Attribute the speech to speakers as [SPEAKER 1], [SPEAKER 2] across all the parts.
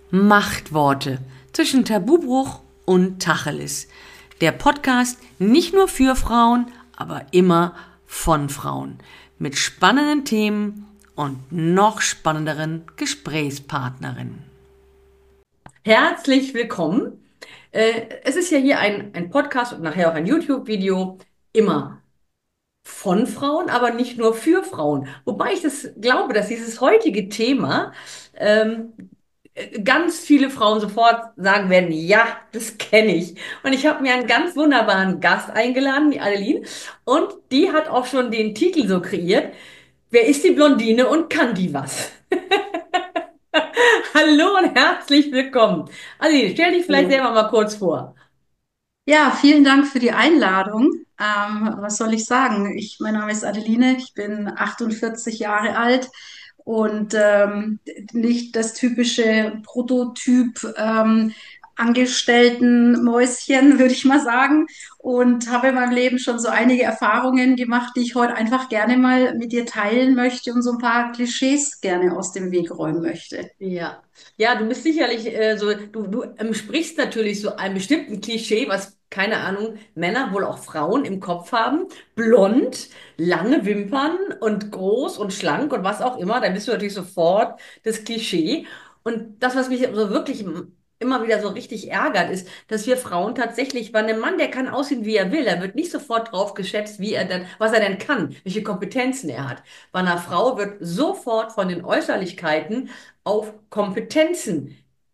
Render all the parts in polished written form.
[SPEAKER 1] Machtworte zwischen Tabubruch und Tacheles. Der Podcast nicht nur für Frauen, aber immer von Frauen. Mit spannenden Themen und noch spannenderen Gesprächspartnerinnen. Herzlich willkommen. Es ist ja hier ein Podcast und nachher auch ein YouTube-Video. Immer von Frauen, aber nicht nur für Frauen. Wobei ich das glaube, dass dieses heutige Thema ganz viele Frauen sofort sagen werden, ja, das kenne ich. Und ich habe mir einen ganz wunderbaren Gast eingeladen, die Adeline, und die hat auch schon den Titel so kreiert, wer ist die Blondine und kann die was? Hallo und herzlich willkommen. Adeline, stell dich vielleicht
[SPEAKER 2] So.
[SPEAKER 1] selber mal kurz vor.
[SPEAKER 2] Ja, vielen Dank für die Einladung. Was soll ich sagen? Mein Name ist Adeline, ich bin 48 Jahre alt und nicht das typische Prototyp Angestelltenmäuschen, würde ich mal sagen. Und habe in meinem Leben schon so einige Erfahrungen gemacht, die ich heute einfach gerne mal mit dir teilen möchte und so ein paar Klischees gerne aus dem Weg räumen möchte.
[SPEAKER 1] Ja, ja, du bist sicherlich du sprichst natürlich so einem bestimmten Klischee, was, keine Ahnung, Männer, wohl auch Frauen im Kopf haben. Blond, lange Wimpern und groß und schlank und was auch immer. Da bist du natürlich sofort das Klischee. Und das, was mich so wirklich immer wieder so richtig ärgert, ist, dass wir Frauen tatsächlich, weil ein Mann, der kann aussehen, wie er will, er wird nicht sofort drauf geschätzt, wie er denn, was er denn kann, welche Kompetenzen er hat. Bei einer Frau wird sofort von den Äußerlichkeiten auf Kompetenzen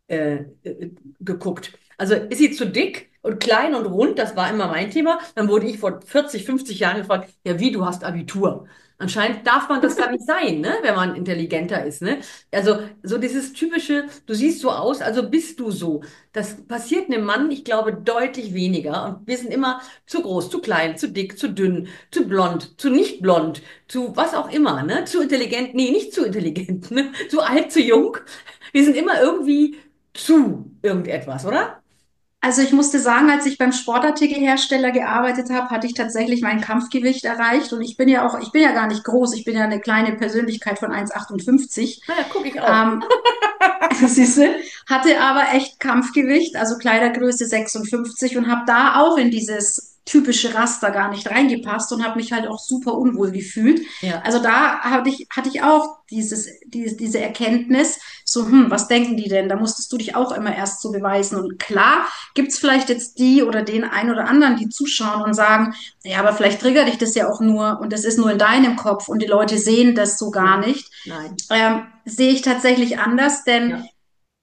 [SPEAKER 1] geguckt. Also ist sie zu dick und klein und rund, das war immer mein Thema. Dann wurde ich vor 40, 50 Jahren gefragt, ja wie, du hast Abitur. Anscheinend darf man das gar nicht sein, ne, wenn man intelligenter ist, ne? Also so dieses typische, du siehst so aus, also bist du so. Das passiert einem Mann, ich glaube, deutlich weniger. Und wir sind immer zu groß, zu klein, zu dick, zu dünn, zu blond, zu nicht blond, zu was auch immer, ne? Zu intelligent, nee, nicht zu intelligent, ne? Zu alt, zu jung. Wir sind immer irgendwie zu irgendetwas, oder?
[SPEAKER 2] Also ich musste sagen, als ich beim Sportartikelhersteller gearbeitet habe, hatte ich tatsächlich mein Kampfgewicht erreicht. Und ich bin ja gar nicht groß, ich bin ja eine kleine Persönlichkeit von 1,58.
[SPEAKER 1] Naja, gucke ich auch.
[SPEAKER 2] Ähm, siehste, hatte aber echt Kampfgewicht, also Kleidergröße 56 und habe da auch in dieses typische Raster gar nicht reingepasst und habe mich halt auch super unwohl gefühlt.
[SPEAKER 1] Ja.
[SPEAKER 2] Also da hatte ich auch diese Erkenntnis, so, was denken die denn? Da musstest du dich auch immer erst so beweisen. Und klar, gibt's vielleicht jetzt die oder den einen oder anderen, die zuschauen und sagen, ja, aber vielleicht triggert dich das ja auch nur und das ist nur in deinem Kopf und die Leute sehen das so gar
[SPEAKER 1] Nein.
[SPEAKER 2] nicht.
[SPEAKER 1] Nein.
[SPEAKER 2] Sehe ich tatsächlich anders, denn
[SPEAKER 1] Ja.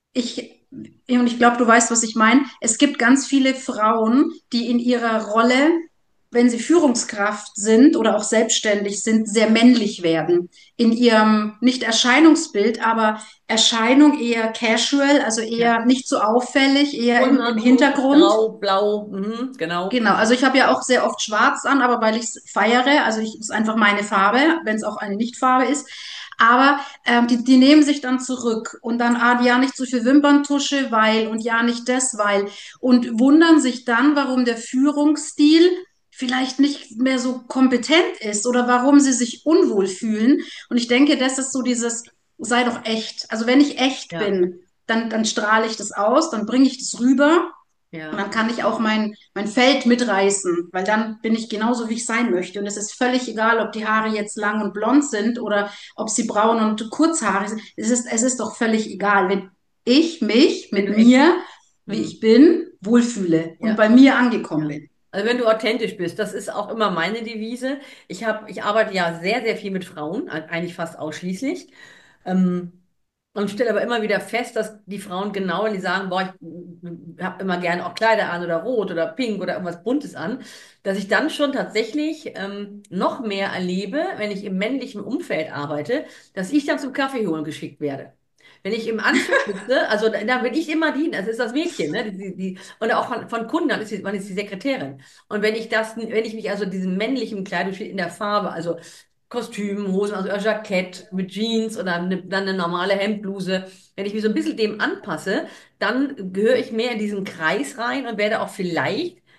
[SPEAKER 2] und ich glaube, du weißt, was ich meine. Es gibt ganz viele Frauen, die in ihrer Rolle, wenn sie Führungskraft sind oder auch selbstständig sind, sehr männlich werden. In ihrem, nicht Erscheinungsbild, aber Erscheinung eher casual, also
[SPEAKER 1] Ja.
[SPEAKER 2] eher nicht so auffällig, eher im
[SPEAKER 1] Rosa,
[SPEAKER 2] Hintergrund.
[SPEAKER 1] grau, blau, genau.
[SPEAKER 2] Genau, also ich habe ja auch sehr oft schwarz an, aber weil ich es feiere, also ich ist einfach meine Farbe, wenn es auch eine Nichtfarbe ist. Aber die nehmen sich dann zurück und dann, ja, nicht so viel Wimperntusche, weil und ja, nicht das, weil und wundern sich dann, warum der Führungsstil vielleicht nicht mehr so kompetent ist oder warum sie sich unwohl fühlen. Und ich denke, das ist so dieses, sei doch echt. Also wenn ich echt
[SPEAKER 1] Ja,
[SPEAKER 2] bin, dann strahle ich das aus, dann bringe ich das rüber. Und
[SPEAKER 1] ja.
[SPEAKER 2] dann kann ich auch mein Feld mitreißen, weil dann bin ich genauso, wie ich sein möchte. Und es ist völlig egal, ob die Haare jetzt lang und blond sind oder ob sie braun und kurzhaarig sind. Es ist doch völlig egal, wenn ich mich
[SPEAKER 1] Wenn
[SPEAKER 2] mit
[SPEAKER 1] du echt,
[SPEAKER 2] mir, wie
[SPEAKER 1] hm,
[SPEAKER 2] ich bin, wohlfühle und
[SPEAKER 1] ja.
[SPEAKER 2] bei mir angekommen
[SPEAKER 1] Ja.
[SPEAKER 2] bin.
[SPEAKER 1] Also wenn du authentisch bist, das ist auch immer meine Devise. Ich arbeite ja sehr, sehr viel mit Frauen, eigentlich fast ausschließlich. Ähm, und stelle aber immer wieder fest, dass die Frauen genau, wenn die sagen, boah, ich habe immer gerne auch Kleider an oder rot oder pink oder irgendwas Buntes an, dass ich dann schon tatsächlich noch mehr erlebe, wenn ich im männlichen Umfeld arbeite, dass ich dann zum Kaffee holen geschickt werde. Wenn ich im Anzug sitze, also da bin ich immer die, das ist das Mädchen, ne? Und auch von Kunden, dann man ist die Sekretärin. Und wenn ich mich also diesem männlichen Kleidungsstil in der Farbe, also Kostüm, Hosen, also ein Jackett mit Jeans oder dann eine normale Hemdbluse, wenn ich mich so ein bisschen dem anpasse, dann gehöre ich mehr in diesen Kreis rein und werde auch vielleicht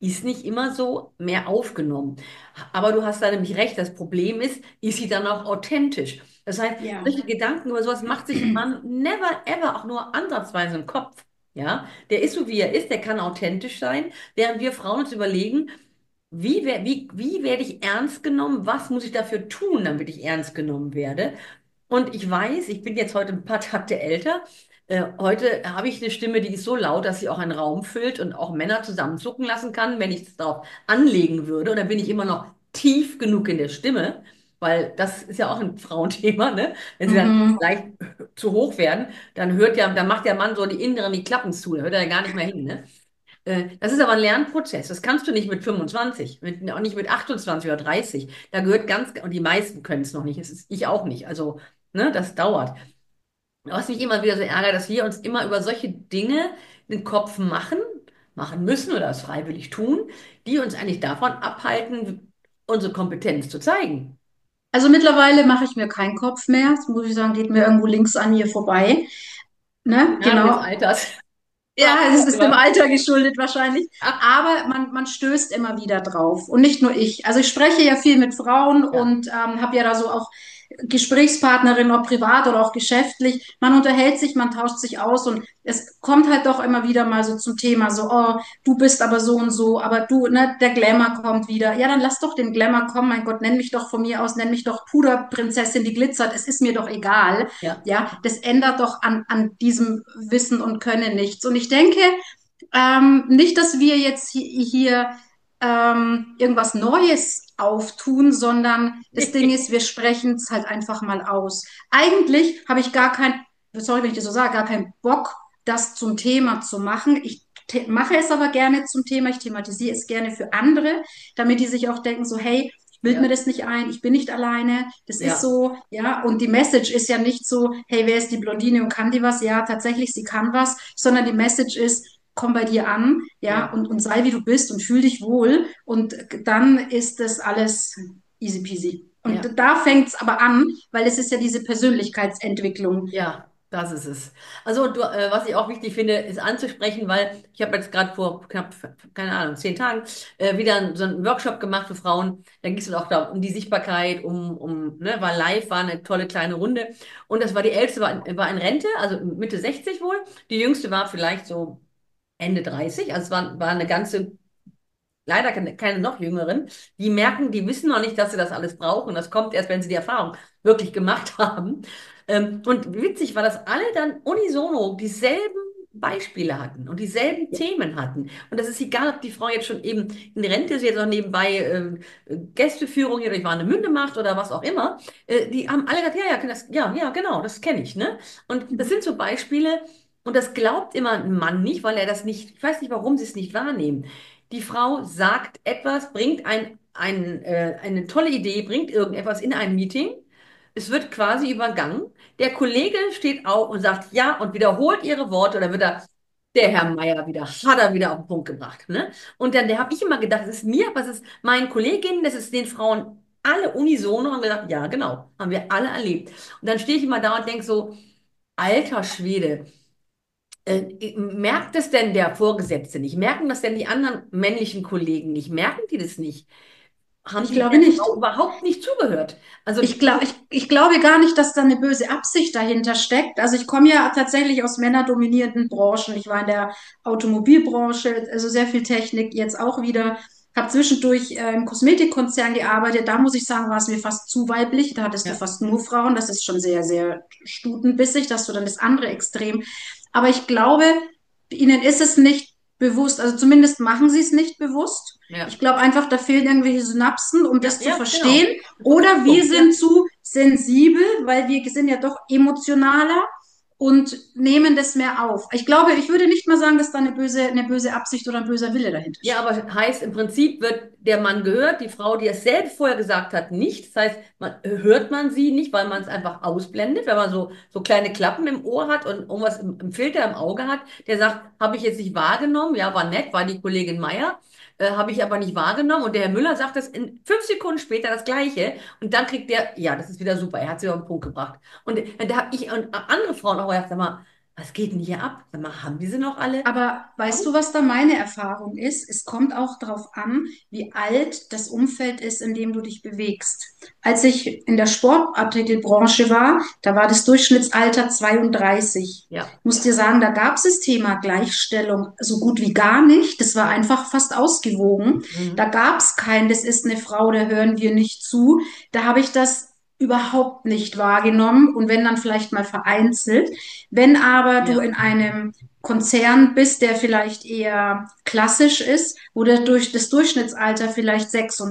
[SPEAKER 1] ist nicht immer so mehr aufgenommen. Aber du hast da nämlich recht, das Problem ist sie dann auch authentisch? Das heißt,
[SPEAKER 2] Ja.
[SPEAKER 1] solche Gedanken über sowas macht sich ein Mann never ever auch nur ansatzweise im Kopf. Ja, der ist so wie er ist, der kann authentisch sein, während wir Frauen uns überlegen, wie werde ich ernst genommen? Was muss ich dafür tun, damit ich ernst genommen werde? Und ich weiß, ich bin jetzt heute ein paar Takte älter. Heute habe ich eine Stimme, die ist so laut, dass sie auch einen Raum füllt und auch Männer zusammenzucken lassen kann, wenn ich es darauf anlegen würde. Und dann bin ich immer noch tief genug in der Stimme, weil das ist ja auch ein Frauenthema, ne? Wenn sie dann
[SPEAKER 2] Mhm.
[SPEAKER 1] leicht zu hoch werden, dann macht der Mann so die Klappen zu, da hört er ja gar nicht mehr hin, ne? Das ist aber ein Lernprozess. Das kannst du nicht mit 25, auch nicht mit 28 oder 30. Da gehört und die meisten können es noch nicht. Ich auch nicht. Also, ne, das dauert. Was mich immer wieder so ärgert, dass wir uns immer über solche Dinge den Kopf machen müssen oder es freiwillig tun, die uns eigentlich davon abhalten, unsere Kompetenz zu zeigen.
[SPEAKER 2] Also mittlerweile mache ich mir keinen Kopf mehr. Das muss ich sagen, geht mir irgendwo links an mir vorbei. Ne?
[SPEAKER 1] Ahnung des
[SPEAKER 2] Genau.
[SPEAKER 1] Alters.
[SPEAKER 2] Ja, es ist dem
[SPEAKER 1] Aber,
[SPEAKER 2] Alter geschuldet wahrscheinlich.
[SPEAKER 1] ach,
[SPEAKER 2] Aber man stößt immer wieder drauf. Und nicht nur ich. Also ich spreche ja viel mit Frauen
[SPEAKER 1] ja,
[SPEAKER 2] und habe ja da so auch Gesprächspartnerinnen, ob privat oder auch geschäftlich. Man unterhält sich, man tauscht sich aus und es kommt halt doch immer wieder mal so zum Thema, so, oh, du bist aber so und so, aber du, ne, der Glamour kommt wieder. Ja, dann lass doch den Glamour kommen. Mein Gott, nenn mich doch von mir aus, nenn mich doch Puderprinzessin, die glitzert. Es ist mir doch egal.
[SPEAKER 1] ja.
[SPEAKER 2] Ja, das ändert doch an diesem Wissen und Können nichts. Und ich denke, nicht, dass wir jetzt hier irgendwas Neues auftun, sondern das Ding ist, wir sprechen es halt einfach mal aus. Eigentlich habe ich gar kein, sorry, wenn ich das so sage, gar keinen Bock, das zum Thema zu machen. Ich mache es aber gerne zum Thema, ich thematisiere es gerne für andere, damit die sich auch denken, so, hey, ich bilde mir
[SPEAKER 1] Ja,
[SPEAKER 2] das nicht ein, ich bin nicht alleine, das ist
[SPEAKER 1] ja,
[SPEAKER 2] so, ja, und die Message ist ja nicht so, hey, wer ist die Blondine und kann die was? Ja, tatsächlich, sie kann was, sondern die Message ist, komm bei dir an, ja,
[SPEAKER 1] ja,
[SPEAKER 2] und sei wie du bist und fühl dich wohl und dann ist das alles easy peasy. Und
[SPEAKER 1] ja.
[SPEAKER 2] da fängt es aber an, weil es ist ja diese Persönlichkeitsentwicklung.
[SPEAKER 1] Ja, das ist es. Also, was ich auch wichtig finde, ist anzusprechen, weil ich habe jetzt gerade vor knapp, keine Ahnung, 10 Tagen wieder so einen Workshop gemacht für Frauen. Da ging es auch da um die Sichtbarkeit, ne, war live, war eine tolle kleine Runde. Und das war die älteste, war in Rente, also Mitte 60 wohl. Die jüngste war vielleicht so Ende 30. Also war eine ganze leider keine noch jüngeren, die wissen noch nicht, dass sie das alles brauchen. Das kommt erst, wenn sie die Erfahrung wirklich gemacht haben. Und witzig war, dass alle dann unisono dieselben Beispiele hatten und dieselben Themen hatten. Und das ist egal, ob die Frau jetzt schon eben in Rente ist, jetzt auch nebenbei Gästeführung hier durch Warnemünde macht oder was auch immer. Die haben alle gesagt, ja, genau, das kenne ich, ne? Und das sind so Beispiele, und das glaubt immer ein Mann nicht, weil er das nicht, ich weiß nicht, warum sie es nicht wahrnehmen. Die Frau sagt etwas, bringt eine tolle Idee, bringt irgendetwas in ein Meeting. Es wird quasi übergangen. Der Kollege steht auf und sagt ja und wiederholt ihre Worte oder der Herr Meier hat er wieder auf den Punkt gebracht. Ne? Und dann, der habe ich immer gedacht, es ist mir, aber es ist meinen Kolleginnen, das ist den Frauen alle unisono haben gesagt, ja, genau, haben wir alle erlebt. Und dann stehe ich immer da und denke so, alter Schwede. Merkt es denn der Vorgesetzte nicht? Merken das denn die anderen männlichen Kollegen nicht? Merken die das nicht? Haben
[SPEAKER 2] Ich
[SPEAKER 1] die
[SPEAKER 2] glaube
[SPEAKER 1] der
[SPEAKER 2] nicht.
[SPEAKER 1] Frau überhaupt nicht zugehört? Also,
[SPEAKER 2] Ich glaube gar nicht, dass da eine böse Absicht dahinter steckt. Also ich komme ja tatsächlich aus männerdominierten Branchen. Ich war in der Automobilbranche, also sehr viel Technik, jetzt auch wieder. Habe zwischendurch im Kosmetikkonzern gearbeitet. Da muss ich sagen, war es mir fast zu weiblich. Da hattest du
[SPEAKER 1] ja,
[SPEAKER 2] fast nur Frauen. Das ist schon sehr, sehr stutenbissig. Da hast du dann das andere Extrem. Aber ich glaube, ihnen ist es nicht bewusst. Also zumindest machen sie es nicht bewusst. Ich
[SPEAKER 1] ja,
[SPEAKER 2] glaube einfach, da fehlen irgendwelche Synapsen, um
[SPEAKER 1] ja,
[SPEAKER 2] das zu
[SPEAKER 1] ja,
[SPEAKER 2] verstehen.
[SPEAKER 1] genau.
[SPEAKER 2] Oder wir
[SPEAKER 1] Verknüpfung,
[SPEAKER 2] sind
[SPEAKER 1] ja.
[SPEAKER 2] zu sensibel, weil wir sind ja doch emotionaler und nehmen das mehr auf. Ich glaube, ich würde nicht mal sagen, dass da eine böse Absicht oder ein böser Wille dahinter
[SPEAKER 1] Ja,
[SPEAKER 2] steht.
[SPEAKER 1] aber heißt im Prinzip wird der Mann gehört, die Frau, die es selbst vorher gesagt hat, nicht. Das heißt, hört man sie nicht, weil man es einfach ausblendet, wenn man so kleine Klappen im Ohr hat und irgendwas im Filter im Auge hat, der sagt, habe ich jetzt nicht wahrgenommen, ja, war nett, war die Kollegin Meier, habe ich aber nicht wahrgenommen. Und der Herr Müller sagt das in 5 Sekunden später das Gleiche. Und dann kriegt der, ja, das ist wieder super, er hat sie auf den Punkt gebracht. Und da habe ich und andere Frauen auch gedacht, sag mal, Was geht denn hier ab? Sag mal, haben die sie noch alle?
[SPEAKER 2] Aber weißt du,
[SPEAKER 1] Aus?
[SPEAKER 2] was da meine Erfahrung ist? Es kommt auch darauf an, wie alt das Umfeld ist, in dem du dich bewegst. Als ich in der Sportartikelbranche war, da war das Durchschnittsalter 32.
[SPEAKER 1] Ja.
[SPEAKER 2] Ich muss dir sagen, da gab es das Thema Gleichstellung so gut wie gar nicht. Das war
[SPEAKER 1] Ja.
[SPEAKER 2] einfach fast ausgewogen. Da
[SPEAKER 1] Mhm.
[SPEAKER 2] gab es kein, das ist eine Frau, da hören wir nicht zu. Da habe ich das überhaupt nicht wahrgenommen und wenn dann vielleicht mal vereinzelt. Wenn aber du
[SPEAKER 1] Ja.
[SPEAKER 2] in einem Konzern bist, der vielleicht eher klassisch ist, wo das Durchschnittsalter vielleicht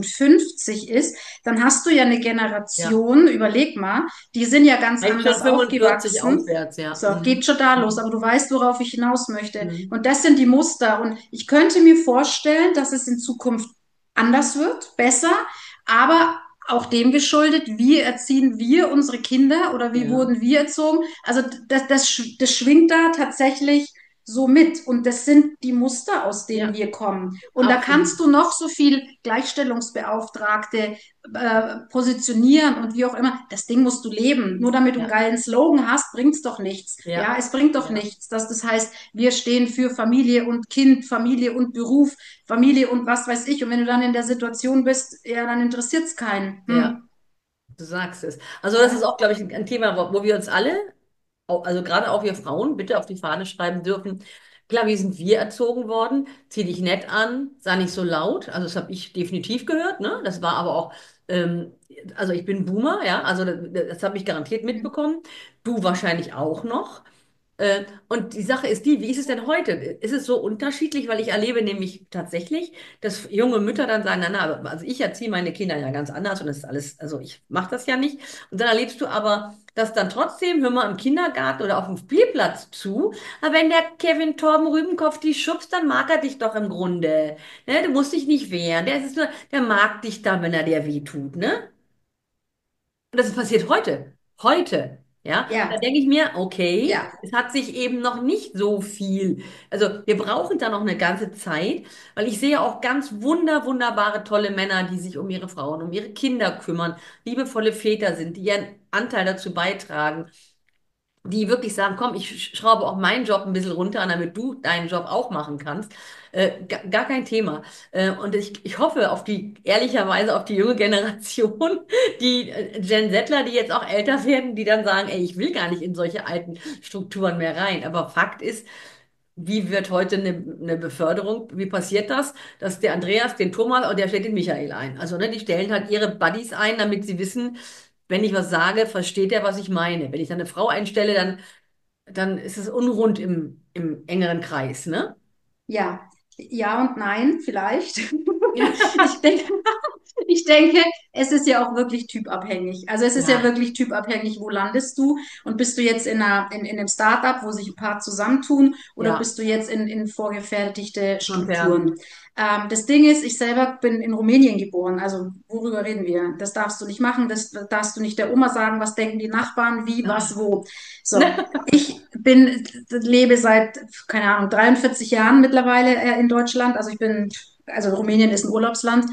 [SPEAKER 2] 56 ist, dann hast du ja eine
[SPEAKER 1] Ja.
[SPEAKER 2] Generation, überleg mal, die sind ja ganz
[SPEAKER 1] Eigentlich schon
[SPEAKER 2] anders
[SPEAKER 1] 45
[SPEAKER 2] aufgewachsen.
[SPEAKER 1] aufwärts, ja.
[SPEAKER 2] So, geht
[SPEAKER 1] Mhm.
[SPEAKER 2] schon da los,
[SPEAKER 1] Mhm.
[SPEAKER 2] aber du weißt, worauf ich hinaus möchte.
[SPEAKER 1] Mhm.
[SPEAKER 2] Und das sind die Muster. Und ich könnte mir vorstellen, dass es in Zukunft anders wird, besser, aber auch dem geschuldet, wie erziehen wir unsere Kinder oder wie
[SPEAKER 1] Ja.
[SPEAKER 2] wurden wir erzogen. Also das schwingt da tatsächlich so mit. Und das sind die Muster, aus denen
[SPEAKER 1] Ja,
[SPEAKER 2] wir kommen. Und da
[SPEAKER 1] absolut.
[SPEAKER 2] kannst du noch so viel Gleichstellungsbeauftragte positionieren und wie auch immer. Das Ding musst du leben. Nur damit du einen
[SPEAKER 1] Ja.
[SPEAKER 2] geilen Slogan hast, bringt's doch nichts. Ja,
[SPEAKER 1] Ja.
[SPEAKER 2] es bringt doch
[SPEAKER 1] Ja.
[SPEAKER 2] nichts. Das heißt, wir stehen für Familie und Kind, Familie und Beruf, Familie und was weiß ich. Und wenn du dann in der Situation bist, ja, dann interessiert's keinen.
[SPEAKER 1] Ja.
[SPEAKER 2] Hm.
[SPEAKER 1] Du sagst es. Also das ist
[SPEAKER 2] Ja,
[SPEAKER 1] auch, glaube ich, ein Thema, wo wir uns alle, also gerade auch wir Frauen, bitte auf die Fahne schreiben dürfen. Klar, wie sind wir erzogen worden? Zieh dich nett an, sei nicht so laut. Also das habe ich definitiv gehört, ne? Das war aber auch, ähm, also ich bin Boomer, ja, also das habe ich garantiert mitbekommen. Du wahrscheinlich auch noch. Und die Sache ist die, wie ist es denn heute? Ist es so unterschiedlich? Weil ich erlebe nämlich tatsächlich, dass junge Mütter dann sagen, na, na, also ich erziehe meine Kinder ja ganz anders und das ist alles, also ich mache das ja nicht. Und dann erlebst du aber, dass dann trotzdem, hör mal, im Kindergarten oder auf dem Spielplatz zu, aber wenn der Kevin Torben Rübenkopf dich schubst, dann mag er dich doch im Grunde. Ne? Du musst dich nicht wehren. Der ist nur, der mag dich dann, wenn er dir weh tut, ne? Und das passiert heute. Heute. Ja, da
[SPEAKER 2] ja,
[SPEAKER 1] denke ich mir, okay,
[SPEAKER 2] ja.
[SPEAKER 1] es hat sich eben noch nicht so viel. Also wir brauchen da noch eine ganze Zeit, weil ich sehe auch ganz wunderbare, tolle Männer, die sich um ihre Frauen, um ihre Kinder kümmern, liebevolle Väter sind, die ihren Anteil dazu beitragen, die wirklich sagen, komm, ich schraube auch meinen Job ein bisschen runter, damit du deinen Job auch machen kannst. Gar kein Thema. Und ich hoffe auf die, ehrlicherweise auf die junge Generation, die Gen Zler, die jetzt auch älter werden, die dann sagen, ey, ich will gar nicht in solche alten Strukturen mehr rein. Aber Fakt ist, wie wird heute eine Beförderung, wie passiert das? Dass der Andreas den Thomas und der stellt den Michael ein. Also, ne, die stellen halt ihre Buddies ein, damit sie wissen, wenn ich was sage, versteht er, was ich meine. Wenn ich dann eine Frau einstelle, dann ist es unrund im engeren Kreis, ne?
[SPEAKER 2] Ja, ja und nein, vielleicht.
[SPEAKER 1] Ja.
[SPEAKER 2] Ich denke, ich denke, es ist ja auch wirklich typabhängig. Also es ist ja
[SPEAKER 1] Ja,
[SPEAKER 2] wirklich typabhängig, wo landest du und bist du jetzt in einem Startup, wo sich ein paar zusammentun oder
[SPEAKER 1] ja,
[SPEAKER 2] bist du jetzt in vorgefertigte
[SPEAKER 1] Konzern.
[SPEAKER 2] Strukturen? Das Ding ist, ich selber bin in Rumänien geboren. Also worüber reden wir? Das darfst du nicht machen, das darfst du nicht der Oma sagen, was denken die Nachbarn, wie, was,
[SPEAKER 1] Ah.
[SPEAKER 2] wo. So, lebe seit, keine Ahnung, 43 Jahren mittlerweile in Deutschland. Also Rumänien ist ein Urlaubsland.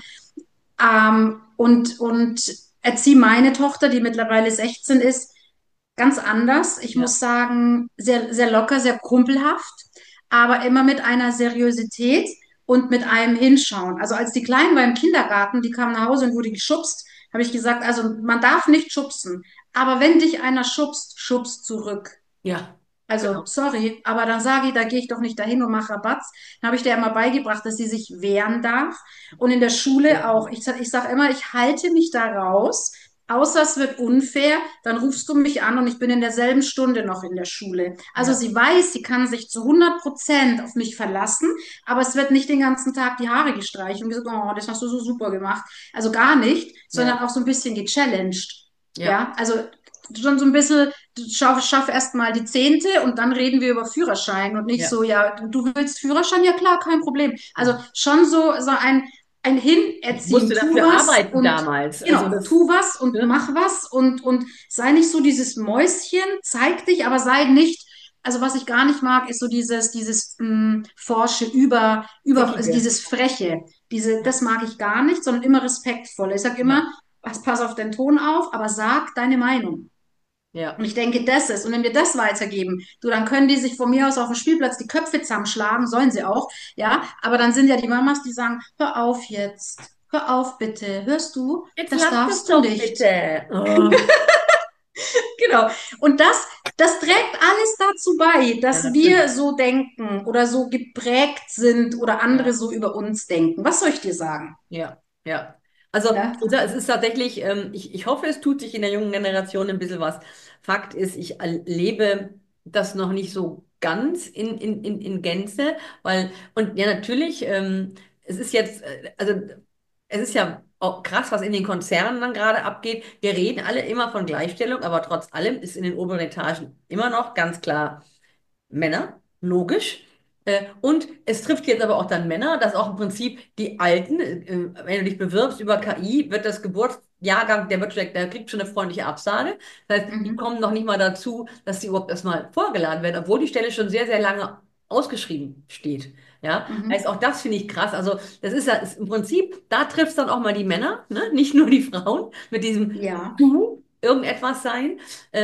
[SPEAKER 2] Und erziehe meine Tochter, die mittlerweile 16 ist, ganz anders. Ich
[SPEAKER 1] Ja,
[SPEAKER 2] muss sagen, sehr locker, sehr kumpelhaft, aber immer mit einer Seriosität und mit einem Hinschauen. Also als die Kleinen war im Kindergarten, die kam nach Hause und wurde geschubst, habe ich gesagt, also man darf nicht schubsen, aber wenn dich einer schubst, schubst zurück.
[SPEAKER 1] ja,
[SPEAKER 2] Also,
[SPEAKER 1] genau.
[SPEAKER 2] sorry, aber dann sage ich, da gehe ich doch nicht dahin und mache Rabatz. Dann habe ich dir immer beigebracht, dass sie sich wehren darf. Und in der Schule auch. Ich sage immer, ich halte mich da raus, außer es wird unfair, dann rufst du mich an und ich bin in derselben Stunde noch in der Schule. Also
[SPEAKER 1] Ja,
[SPEAKER 2] sie weiß, sie kann sich zu 100% auf mich verlassen, aber es wird nicht den ganzen Tag die Haare gestreicht und gesagt, oh, das hast du so super gemacht. Also gar nicht, sondern
[SPEAKER 1] ja,
[SPEAKER 2] auch so ein bisschen gechallenged.
[SPEAKER 1] ja,
[SPEAKER 2] Ja, also schon so ein bisschen, schaff erst mal die Zehnte und dann reden wir über Führerschein und nicht
[SPEAKER 1] ja,
[SPEAKER 2] so, ja, du willst Führerschein? Ja klar, kein Problem. Also
[SPEAKER 1] ja.
[SPEAKER 2] schon so ein
[SPEAKER 1] Ich
[SPEAKER 2] Hinerziehen,
[SPEAKER 1] musste
[SPEAKER 2] tu
[SPEAKER 1] dafür
[SPEAKER 2] was
[SPEAKER 1] arbeiten
[SPEAKER 2] und
[SPEAKER 1] damals.
[SPEAKER 2] genau,
[SPEAKER 1] Also das,
[SPEAKER 2] tu was und
[SPEAKER 1] ne?
[SPEAKER 2] mach was und sei nicht so dieses Mäuschen, zeig dich, aber sei nicht, also was ich gar nicht mag, ist so dieses forsche, also
[SPEAKER 1] Zickige.
[SPEAKER 2] dieses Freche,
[SPEAKER 1] Ja,
[SPEAKER 2] das mag ich gar nicht, sondern immer respektvoll. Ich sag
[SPEAKER 1] ja,
[SPEAKER 2] immer, pass auf den Ton auf, aber sag deine Meinung.
[SPEAKER 1] Ja,
[SPEAKER 2] Und ich denke, das ist, und wenn wir das weitergeben, du, dann können die sich von mir aus auf dem Spielplatz die Köpfe zusammenschlagen, sollen sie auch, ja, aber dann sind ja die Mamas, die sagen, hör auf jetzt, hör auf bitte, hörst du,
[SPEAKER 1] jetzt
[SPEAKER 2] das
[SPEAKER 1] lass das
[SPEAKER 2] darfst du
[SPEAKER 1] doch
[SPEAKER 2] nicht.
[SPEAKER 1] bitte. Oh.
[SPEAKER 2] Genau. Und das trägt alles dazu bei,
[SPEAKER 1] Ja,
[SPEAKER 2] dass wir
[SPEAKER 1] natürlich.
[SPEAKER 2] so denken oder so geprägt sind oder andere
[SPEAKER 1] Ja.
[SPEAKER 2] so über uns denken. Was soll ich dir sagen?
[SPEAKER 1] Ja, ja. Also
[SPEAKER 2] Ja?
[SPEAKER 1] es ist tatsächlich, ich hoffe, es tut sich in der jungen Generation ein bisschen was. Fakt ist, ich erlebe das noch nicht so ganz in Gänze, weil, und ja, natürlich, es ist jetzt, also es ist ja auch krass, was in den Konzernen dann gerade abgeht. Wir reden alle immer von Gleichstellung, aber trotz allem ist in den oberen Etagen immer noch ganz klar Männer, logisch. Und es trifft jetzt aber auch dann Männer, dass auch im Prinzip die Alten, wenn du dich bewirbst über KI, wird das Geburtsjahrgang, der kriegt schon eine freundliche Absage. Das heißt, die
[SPEAKER 2] Mhm.
[SPEAKER 1] kommen noch nicht mal dazu, dass sie überhaupt erstmal vorgeladen werden, obwohl die Stelle schon sehr, sehr lange ausgeschrieben steht. Ja, heißt
[SPEAKER 2] Mhm.
[SPEAKER 1] auch das finde ich krass. Also, das ist im Prinzip, da trifft es dann auch mal die Männer, ne? Nicht nur die Frauen mit diesem
[SPEAKER 2] Ja.
[SPEAKER 1] Du irgendetwas sein.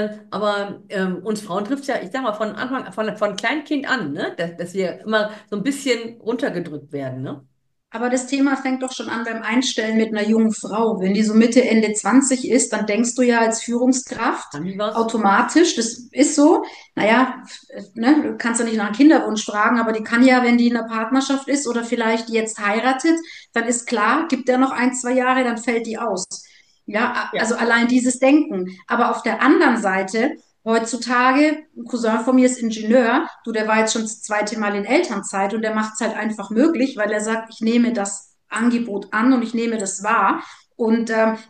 [SPEAKER 1] Aber uns Frauen trifft es ja, ich sag mal, von Anfang, von Kleinkind an, ne? Dass wir immer so ein bisschen runtergedrückt werden, ne?
[SPEAKER 2] Aber das Thema fängt doch schon an beim Einstellen mit einer jungen Frau. Wenn die so Mitte, Ende 20 ist, dann denkst du ja als Führungskraft
[SPEAKER 1] Haben die was?
[SPEAKER 2] automatisch, das ist so, naja, ne, du kannst ja nicht nach einem Kinderwunsch fragen, aber die kann ja, wenn die in einer Partnerschaft ist oder vielleicht jetzt heiratet, dann ist klar, gibt er noch ein, 2 Jahre, dann fällt die aus. Ja, also
[SPEAKER 1] Ja.
[SPEAKER 2] allein dieses Denken. Aber auf der anderen Seite, heutzutage, ein Cousin von mir ist Ingenieur, du, der war jetzt schon das zweite Mal in Elternzeit und der macht es halt einfach möglich, weil er sagt, ich nehme das Angebot an und ich nehme das wahr. Und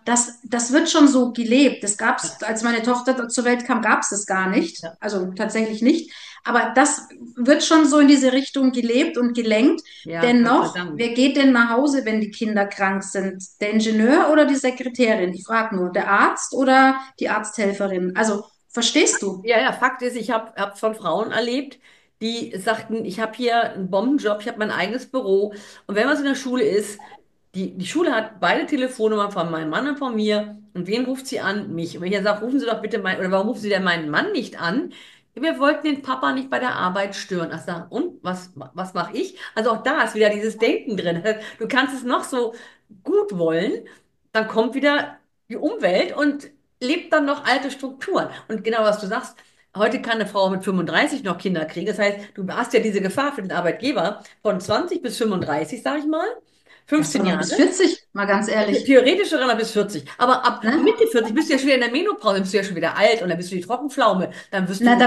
[SPEAKER 2] das wird schon so gelebt. Das gab's, als meine Tochter zur Welt kam, gab's das gar nicht.
[SPEAKER 1] Ja,
[SPEAKER 2] Also tatsächlich nicht. Aber das wird schon so in diese Richtung gelebt und gelenkt.
[SPEAKER 1] ja, Gott sei
[SPEAKER 2] Dennoch,
[SPEAKER 1] Dank.
[SPEAKER 2] wer geht denn nach Hause, wenn die Kinder krank sind? Der Ingenieur oder die Sekretärin? Ich frage nur, der Arzt oder die Arzthelferin? Also, verstehst du?
[SPEAKER 1] Ja, ja, Fakt ist, ich hab von Frauen erlebt, die sagten, ich habe hier einen Bombenjob, ich habe mein eigenes Büro. Und wenn was in der Schule ist, die Schule hat beide Telefonnummern von meinem Mann und von mir. Und wen ruft sie an? Mich. Und wenn ich dann sage, rufen Sie doch bitte oder warum rufen Sie denn meinen Mann nicht an? Wir wollten den Papa nicht bei der Arbeit stören. Ach, sag, und was mache ich? Also auch da ist wieder dieses Denken drin. Du kannst es noch so gut wollen, dann kommt wieder die Umwelt und lebt dann noch alte Strukturen. Und genau was du sagst, heute kann eine Frau mit 35 noch Kinder kriegen. Das heißt, du hast ja diese Gefahr für den Arbeitgeber von 20 bis 35, sage ich mal.
[SPEAKER 2] Ja, sogar
[SPEAKER 1] 15
[SPEAKER 2] noch bis
[SPEAKER 1] Jahre.
[SPEAKER 2] 40, mal ganz ehrlich.
[SPEAKER 1] Theoretisch sogar noch bis 40. Aber ab
[SPEAKER 2] Ne?
[SPEAKER 1] Mitte 40 bist du ja schon wieder in der Menopause, dann bist du ja schon wieder alt und dann bist du die Trockenpflaume. Dann wirst
[SPEAKER 2] Na,
[SPEAKER 1] du,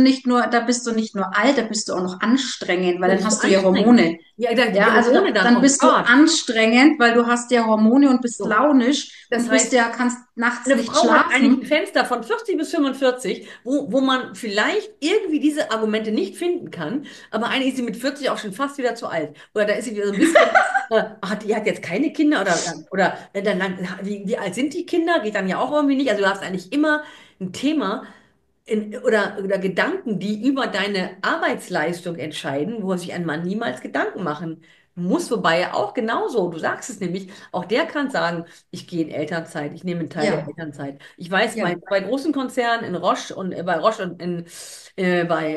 [SPEAKER 2] da bist du nicht nur alt, da bist du auch noch anstrengend, weil
[SPEAKER 1] dann
[SPEAKER 2] dann
[SPEAKER 1] bist du
[SPEAKER 2] hast du ja
[SPEAKER 1] anstrengend.
[SPEAKER 2] Hormone.
[SPEAKER 1] Ja, dann
[SPEAKER 2] Ja,
[SPEAKER 1] die
[SPEAKER 2] also
[SPEAKER 1] Hormone dann,
[SPEAKER 2] dann
[SPEAKER 1] oh
[SPEAKER 2] bist du
[SPEAKER 1] Gott.
[SPEAKER 2] anstrengend, weil du hast ja Hormone und bist
[SPEAKER 1] So.
[SPEAKER 2] launisch
[SPEAKER 1] Das
[SPEAKER 2] und bist
[SPEAKER 1] heißt,
[SPEAKER 2] ja, kannst nachts
[SPEAKER 1] eine
[SPEAKER 2] nicht
[SPEAKER 1] Frau hat eigentlich ein
[SPEAKER 2] schlafen.
[SPEAKER 1] Fenster von 40 bis 45, wo man vielleicht irgendwie diese Argumente nicht finden kann, aber eigentlich ist sie mit 40 auch schon fast wieder zu alt. Oder da ist sie wieder so ein bisschen, die hat jetzt keine Kinder oder wie alt sind die Kinder? Geht dann ja auch irgendwie nicht. Also du hast eigentlich immer ein Thema oder Gedanken, die über deine Arbeitsleistung entscheiden, wo sich ein Mann niemals Gedanken machen muss, wobei er auch genauso, du sagst es nämlich, auch der kann sagen, ich gehe in Elternzeit, ich nehme einen Teil der
[SPEAKER 2] Ja,
[SPEAKER 1] Elternzeit. Ich weiß,
[SPEAKER 2] ja.
[SPEAKER 1] bei großen Konzernen in Roche und bei Roche und bei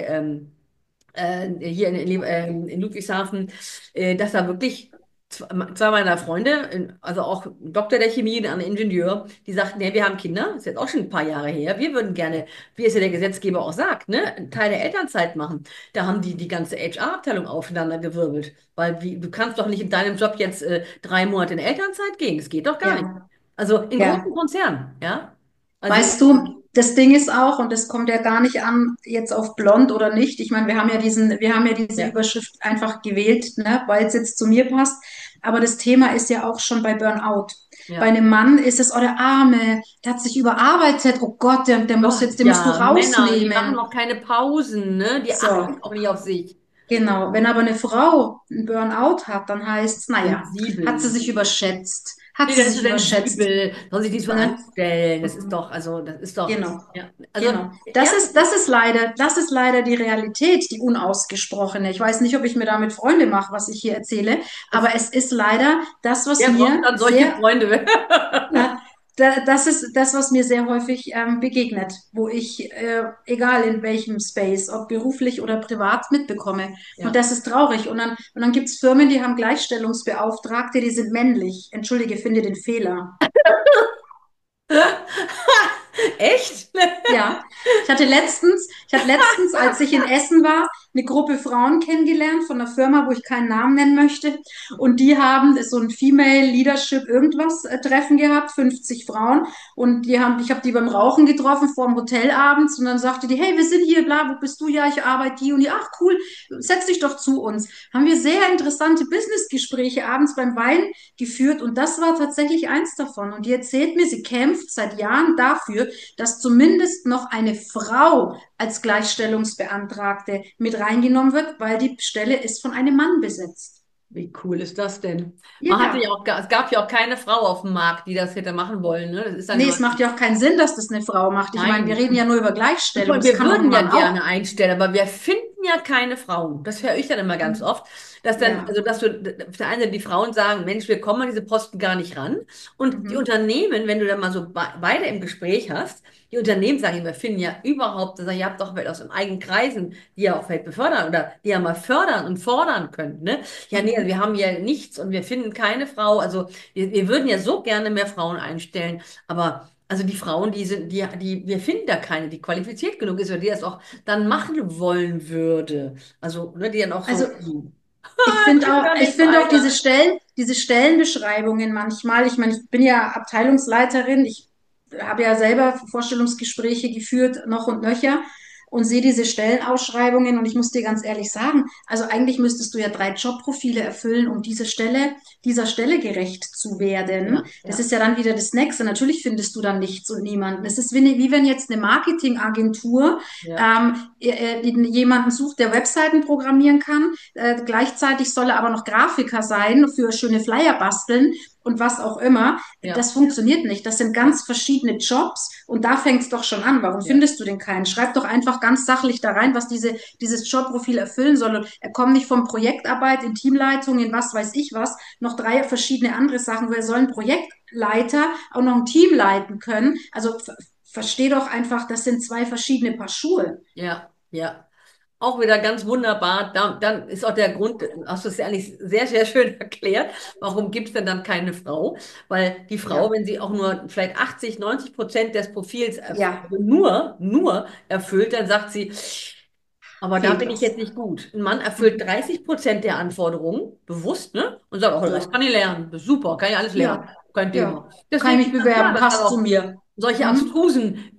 [SPEAKER 1] hier in Ludwigshafen, dass da wirklich zwei meiner Freunde, also auch ein Doktor der Chemie, ein Ingenieur, die sagten, nee, wir haben Kinder, das ist jetzt auch schon ein paar Jahre her, wir würden gerne, wie es ja der Gesetzgeber auch sagt, ne, einen Teil der Elternzeit machen. Da haben die ganze HR-Abteilung aufeinander gewirbelt, weil du kannst doch nicht in deinem Job jetzt 3 Monate in Elternzeit gehen, das geht doch gar nicht.
[SPEAKER 2] Ja,
[SPEAKER 1] Also in großen
[SPEAKER 2] ja.
[SPEAKER 1] Konzernen, ja. Also,
[SPEAKER 2] Weißt du, das Ding ist auch, und das kommt ja gar nicht an, jetzt auf blond oder nicht. Ich meine, wir haben ja diese
[SPEAKER 1] ja,
[SPEAKER 2] Überschrift einfach gewählt, ne, weil es jetzt zu mir passt. Aber das Thema ist ja auch schon bei Burnout. Bei
[SPEAKER 1] ja.
[SPEAKER 2] einem Mann ist es, oh, der Arme, der hat sich überarbeitet. Oh Gott, der muss
[SPEAKER 1] Gott,
[SPEAKER 2] jetzt, den musst du
[SPEAKER 1] ja, Männer, die machen
[SPEAKER 2] rausnehmen.
[SPEAKER 1] auch keine Pausen, ne? Die achten
[SPEAKER 2] So,
[SPEAKER 1] auch nicht auf sich.
[SPEAKER 2] genau. Wenn aber eine Frau einen Burnout hat, dann heißt es, naja, hat sie
[SPEAKER 1] Sensibel.
[SPEAKER 2] sich überschätzt. Hat
[SPEAKER 1] Nee,
[SPEAKER 2] sie
[SPEAKER 1] der ist so
[SPEAKER 2] sich überschätzt.
[SPEAKER 1] sensibel, soll sich nicht so
[SPEAKER 2] Ne?
[SPEAKER 1] anstellen. Das ist
[SPEAKER 2] Mhm.
[SPEAKER 1] doch, also, das ist doch,
[SPEAKER 2] Genau.
[SPEAKER 1] ja. Also,
[SPEAKER 2] Genau.
[SPEAKER 1] ja,
[SPEAKER 2] Das ist leider die Realität, die unausgesprochene. Ich weiß nicht, ob ich mir damit Freunde mache, was ich hier erzähle,
[SPEAKER 1] das,
[SPEAKER 2] aber es ist leider das, was
[SPEAKER 1] wer braucht
[SPEAKER 2] mir
[SPEAKER 1] dann solche
[SPEAKER 2] sehr,
[SPEAKER 1] Freunde?
[SPEAKER 2] ja, das ist das, was mir sehr häufig begegnet, wo ich, egal in welchem Space, ob beruflich oder privat, mitbekomme. Und
[SPEAKER 1] Ja.
[SPEAKER 2] das ist traurig. Und dann gibt es Firmen, die haben Gleichstellungsbeauftragte, die sind männlich. Entschuldige, finde den Fehler.
[SPEAKER 1] Echt?
[SPEAKER 2] Ja, ich hatte letztens, als ich in Essen war, eine Gruppe Frauen kennengelernt von einer Firma, wo ich keinen Namen nennen möchte. Und die haben so ein Female Leadership irgendwas Treffen gehabt, 50 Frauen. Und ich habe die beim Rauchen getroffen vor dem Hotel abends. Und dann sagte die, hey, wir sind hier, bla, wo bist du? Ja, ich arbeite hier. Und die, ach cool, setz dich doch zu uns. Haben wir sehr interessante Businessgespräche abends beim Wein geführt. Und das war tatsächlich eins davon. Und die erzählt mir, sie kämpft seit Jahren dafür, dass zumindest noch eine Frau als Gleichstellungsbeantragte mit reingenommen wird, weil die Stelle ist von einem Mann besetzt.
[SPEAKER 1] Wie cool ist das denn? Man hatte ja
[SPEAKER 2] Ja.
[SPEAKER 1] auch, es gab ja auch keine Frau auf dem Markt, die das hätte machen wollen, ne? Das ist dann
[SPEAKER 2] Nee,
[SPEAKER 1] immer,
[SPEAKER 2] es macht ja auch keinen Sinn, dass das eine Frau macht. Ich meine, wir
[SPEAKER 1] nein.
[SPEAKER 2] reden ja nur über Gleichstellung. Das
[SPEAKER 1] Wir
[SPEAKER 2] kann auch ein
[SPEAKER 1] würden ja
[SPEAKER 2] Mann
[SPEAKER 1] gerne
[SPEAKER 2] auch.
[SPEAKER 1] einstellen, aber wir finden ja keine Frauen. Das höre ich dann immer ganz
[SPEAKER 2] Hm.
[SPEAKER 1] oft, dass dann,
[SPEAKER 2] Ja.
[SPEAKER 1] also dass du auf der einen Seite die Frauen sagen, Mensch, wir kommen an diese Posten gar nicht ran. Und die
[SPEAKER 2] Mhm.
[SPEAKER 1] Unternehmen, wenn du dann mal so beide im Gespräch hast, die Unternehmen sagen, wir finden ja überhaupt, ihr habt doch aus den eigenen Kreisen, die ja auch vielleicht befördern oder die ja mal fördern und fordern können, ne? Ja, nee, also
[SPEAKER 2] Mhm.
[SPEAKER 1] wir haben ja nichts und wir finden keine Frau. Also wir würden ja so gerne mehr Frauen einstellen, aber also die Frauen, wir finden da keine, die qualifiziert genug ist oder die das auch dann machen wollen würde. Also, ne, die dann auch
[SPEAKER 2] Also
[SPEAKER 1] so,
[SPEAKER 2] ich finde
[SPEAKER 1] geht
[SPEAKER 2] auch,
[SPEAKER 1] gar
[SPEAKER 2] ich
[SPEAKER 1] nicht
[SPEAKER 2] finde auch
[SPEAKER 1] weiter.
[SPEAKER 2] diese Stellenbeschreibungen manchmal, ich meine, ich bin ja Abteilungsleiterin, ich habe ja selber Vorstellungsgespräche geführt, noch und nöcher, und sehe diese Stellenausschreibungen und ich muss dir ganz ehrlich sagen, also eigentlich müsstest du ja 3 Jobprofile erfüllen, um dieser Stelle gerecht zu werden.
[SPEAKER 1] Ja,
[SPEAKER 2] Das
[SPEAKER 1] ja,
[SPEAKER 2] ist ja dann wieder das Nächste. Natürlich findest du dann nichts und niemanden. Es ist wie wenn jetzt eine Marketingagentur
[SPEAKER 1] ja,
[SPEAKER 2] jemanden sucht, der Webseiten programmieren kann. Gleichzeitig soll er aber noch Grafiker sein, für schöne Flyer basteln und was auch immer.
[SPEAKER 1] ja,
[SPEAKER 2] Das funktioniert nicht. Das sind
[SPEAKER 1] ja,
[SPEAKER 2] ganz verschiedene Jobs und da fängt es doch schon an. Warum
[SPEAKER 1] ja.
[SPEAKER 2] findest du denn keinen? Schreib doch einfach ganz sachlich da rein, was dieses Jobprofil erfüllen soll. Und er kommt nicht von Projektarbeit in Teamleitung, in was weiß ich was, noch 3 verschiedene andere Sachen. Wer soll ein Projektleiter auch noch ein Team leiten können? Also versteh doch einfach, das sind 2 verschiedene Paar Schuhe.
[SPEAKER 1] Ja, ja. Auch wieder ganz wunderbar. Dann ist auch der Grund, hast du es ja eigentlich sehr, sehr schön erklärt, warum gibt es denn dann keine Frau? Weil die Frau,
[SPEAKER 2] Ja,
[SPEAKER 1] wenn sie auch nur vielleicht 80, 90% des Profils
[SPEAKER 2] ja,
[SPEAKER 1] nur erfüllt, dann sagt sie, aber da
[SPEAKER 2] fehlt
[SPEAKER 1] bin ich
[SPEAKER 2] was.
[SPEAKER 1] jetzt nicht gut. Ein Mann erfüllt
[SPEAKER 2] Mhm.
[SPEAKER 1] 30% der Anforderungen, bewusst, ne? Und sagt, oh, den Rest
[SPEAKER 2] Ja,
[SPEAKER 1] kann ich lernen. Das ist super, kann ich alles lernen.
[SPEAKER 2] ja,
[SPEAKER 1] Kein Thema.
[SPEAKER 2] ja. Kann
[SPEAKER 1] Deswegen
[SPEAKER 2] ich mich
[SPEAKER 1] ist das klar,
[SPEAKER 2] bewerben,
[SPEAKER 1] dass dann
[SPEAKER 2] passt zu
[SPEAKER 1] auch
[SPEAKER 2] mir.
[SPEAKER 1] solche
[SPEAKER 2] Mhm.
[SPEAKER 1] abstrusen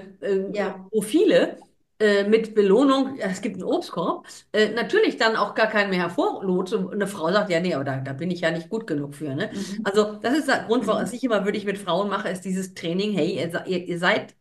[SPEAKER 2] Ja,
[SPEAKER 1] Profile mit Belohnung, ja, es gibt einen Obstkorb, natürlich dann auch gar keinen mehr hervorlotsen. Und eine Frau sagt, ja, nee, aber da bin ich ja nicht gut genug für. Ne?
[SPEAKER 2] mhm.
[SPEAKER 1] Also das ist der Grund, was
[SPEAKER 2] Mhm.
[SPEAKER 1] ich immer wirklich mit Frauen mache, ist dieses Training, hey, ihr seid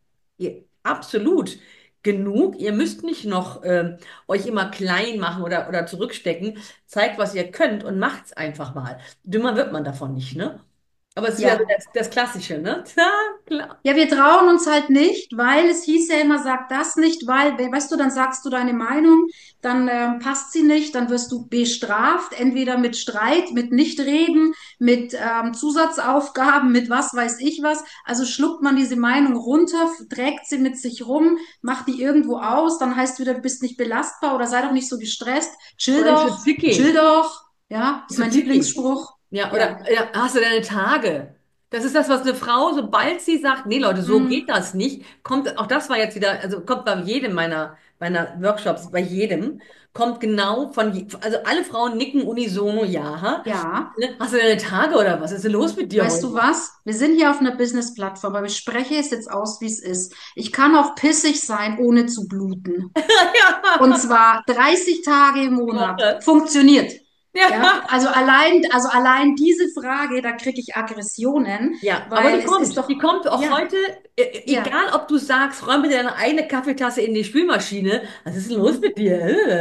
[SPEAKER 1] absolut genug, ihr müsst nicht noch euch immer klein machen oder zurückstecken, zeigt, was ihr könnt und macht's einfach mal. Dümmer wird man davon nicht, ne? Aber es ist wieder so
[SPEAKER 2] Ja.
[SPEAKER 1] das Klassische, ne? Ja, klar.
[SPEAKER 2] Ja, wir trauen uns halt nicht, weil es hieß ja immer, sag das nicht, weil, weißt du, dann sagst du deine Meinung, dann passt sie nicht, dann wirst du bestraft, entweder mit Streit, mit Nichtreden, mit Zusatzaufgaben, mit was weiß ich was. Also schluckt man diese Meinung runter, trägt sie mit sich rum, macht die irgendwo aus, dann heißt wieder, du bist nicht belastbar oder sei doch nicht so gestresst,
[SPEAKER 1] Oder ist so
[SPEAKER 2] chill
[SPEAKER 1] zickig.
[SPEAKER 2] doch, ja, ist
[SPEAKER 1] Ist so
[SPEAKER 2] mein
[SPEAKER 1] zickig.
[SPEAKER 2] Lieblingsspruch.
[SPEAKER 1] Ja, oder
[SPEAKER 2] Ja.
[SPEAKER 1] ja, hast du deine Tage? Das ist das, was eine Frau, sobald sie sagt, nee, Leute, so geht
[SPEAKER 2] Mm,
[SPEAKER 1] das nicht, kommt, auch das war jetzt wieder, also kommt bei jedem meiner Workshops, bei jedem, kommt genau also alle Frauen nicken unisono, ja.
[SPEAKER 2] ja.
[SPEAKER 1] Ne? Hast du deine Tage oder was ist denn los mit dir
[SPEAKER 2] Weißt
[SPEAKER 1] heute?
[SPEAKER 2] du was? Wir sind hier auf einer Business-Plattform, aber ich spreche es jetzt aus, wie es ist. Ich kann auch pissig sein, ohne zu bluten. Und
[SPEAKER 1] Ja,
[SPEAKER 2] zwar 30 Tage im
[SPEAKER 1] die
[SPEAKER 2] Monat.
[SPEAKER 1] Woche.
[SPEAKER 2] Funktioniert. Ja,
[SPEAKER 1] Ja.
[SPEAKER 2] also allein diese Frage, da kriege ich Aggressionen,
[SPEAKER 1] Ja, aber
[SPEAKER 2] weil es ist
[SPEAKER 1] die
[SPEAKER 2] doch,
[SPEAKER 1] kommt auch
[SPEAKER 2] ja,
[SPEAKER 1] heute,
[SPEAKER 2] ja,
[SPEAKER 1] egal ob du sagst, räum bitte deine eigene Kaffeetasse in die Spülmaschine, was ist denn los
[SPEAKER 2] mhm,
[SPEAKER 1] mit dir?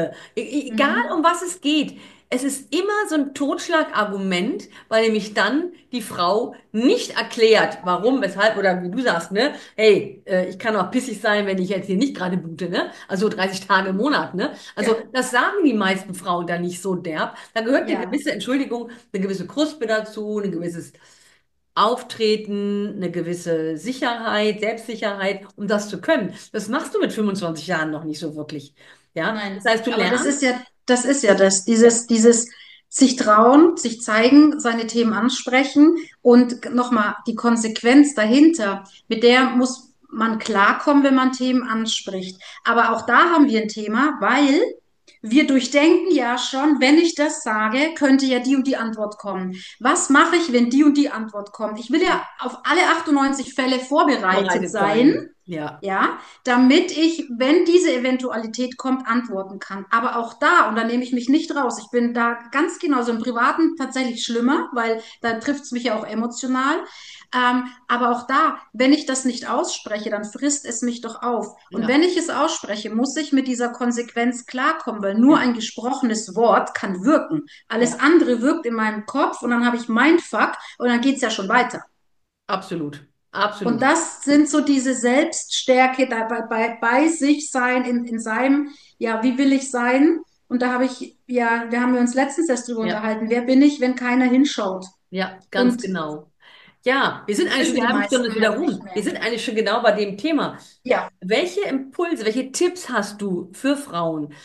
[SPEAKER 1] Egal
[SPEAKER 2] mhm,
[SPEAKER 1] um was es geht, es ist immer so ein Totschlagargument, weil nämlich dann die Frau nicht erklärt, warum, weshalb oder wie du sagst, ne, hey, ich kann auch pissig sein, wenn ich jetzt hier nicht gerade blute, ne, also 30 Tage im Monat, ne, also
[SPEAKER 2] ja,
[SPEAKER 1] das sagen die meisten Frauen dann nicht so derb, da gehört eine
[SPEAKER 2] ja,
[SPEAKER 1] gewisse Entschuldigung, eine gewisse Kruste dazu, ein gewisses Auftreten, eine gewisse Sicherheit, Selbstsicherheit, um das zu können. Das machst du mit 25 Jahren noch nicht so wirklich. Ja, das
[SPEAKER 2] Nein,
[SPEAKER 1] heißt, du
[SPEAKER 2] aber
[SPEAKER 1] lernst.
[SPEAKER 2] das ist ja das,
[SPEAKER 1] Ja,
[SPEAKER 2] dieses sich trauen, sich zeigen, seine Themen ansprechen und nochmal die Konsequenz dahinter, mit der muss man klarkommen, wenn man Themen anspricht. Aber auch da haben wir ein Thema, weil wir durchdenken ja schon, wenn ich das sage, könnte ja die und die Antwort kommen. Was mache ich, wenn die und die Antwort kommt? Ich will ja auf alle 98 Fälle vorbereitet
[SPEAKER 1] vorbereitet
[SPEAKER 2] sein,
[SPEAKER 1] sein. Ja,
[SPEAKER 2] ja, damit ich, wenn diese Eventualität kommt, antworten kann. Aber auch da, und da nehme ich mich nicht raus, ich bin da ganz genauso im Privaten tatsächlich schlimmer, weil da trifft es mich ja auch emotional. Aber auch da, wenn ich das nicht ausspreche, dann frisst es mich doch auf. Und
[SPEAKER 1] ja,
[SPEAKER 2] wenn ich es ausspreche, muss ich mit dieser Konsequenz klarkommen, weil nur
[SPEAKER 1] ja,
[SPEAKER 2] ein gesprochenes Wort kann wirken. Alles
[SPEAKER 1] ja,
[SPEAKER 2] andere wirkt in meinem Kopf und dann habe ich Mindfuck und dann geht's ja schon weiter.
[SPEAKER 1] absolut,
[SPEAKER 2] Und
[SPEAKER 1] absolut.
[SPEAKER 2] das sind so diese Selbststärke, dabei bei sich sein, in seinem, ja, wie will ich sein? Und da habe ich, ja, wir haben uns letztens erst drüber
[SPEAKER 1] Ja,
[SPEAKER 2] unterhalten, wer bin ich, wenn keiner hinschaut?
[SPEAKER 1] ja, ganz
[SPEAKER 2] Und
[SPEAKER 1] genau. Ja, wir sind
[SPEAKER 2] das
[SPEAKER 1] eigentlich schon,
[SPEAKER 2] wissen
[SPEAKER 1] die
[SPEAKER 2] die
[SPEAKER 1] halbe Stunde
[SPEAKER 2] meisten
[SPEAKER 1] ist wieder
[SPEAKER 2] halt nicht
[SPEAKER 1] rum. Wir
[SPEAKER 2] mehr.
[SPEAKER 1] sind eigentlich schon genau bei dem Thema.
[SPEAKER 2] Ja.
[SPEAKER 1] Welche Impulse, welche Tipps hast du für Frauen,